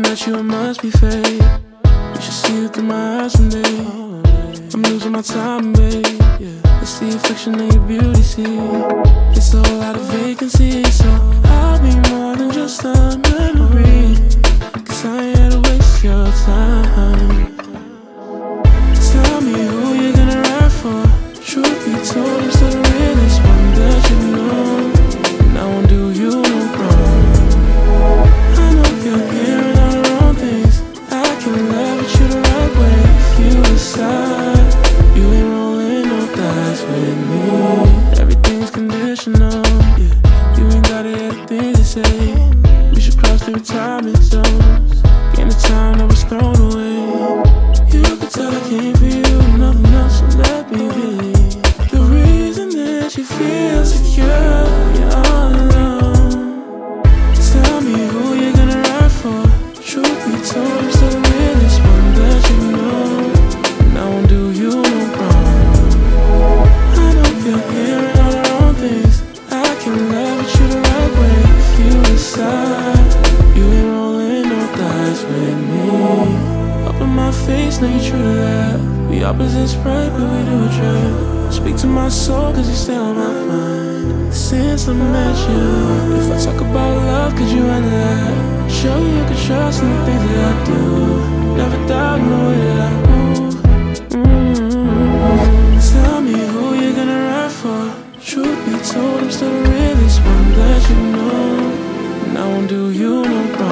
at you, it must be fake. You should see it through my eyes someday. I'm losing my time, babe. It's the affection of your beauty, see. It's a whole lot of vacancy, so I'll be more than just a memory. Cause I ain't here to waste your time. Tell me who you're gonna ride for. Truth be told, I'm still the realest one that you know. And I won't do you no wrong. I know you're hearing all the wrong things. I can love you the right way if you decide. You ain't rolling no dice with me. Everything's conditional, yeah. You ain't gotta hear the things they say. We should cross the retirement zones. Gain the time that was thrown away. You could tell I came for you, nothing else, so let me be the reason that you feel secure. You're all alone. Tell me who you're gonna ride for. Truth be told, I'm still the realest one that you know. And I won't do you no wrong. I know you're hearing all the wrong things. I can love you the right way if you decide. You ain't rolling no dice with me. Up in my face, know you true to that. We opposites, right, but we do a trap. Speak to my soul, cause you stay on my mind. Since I met you, if I talk about love, could you handle that? Show you could trust in the things that I do. Never doubt in the way that I move. Tell me who you're gonna ride for. Truth be told, I'm still the realest one that you know. And I won't do you no wrong.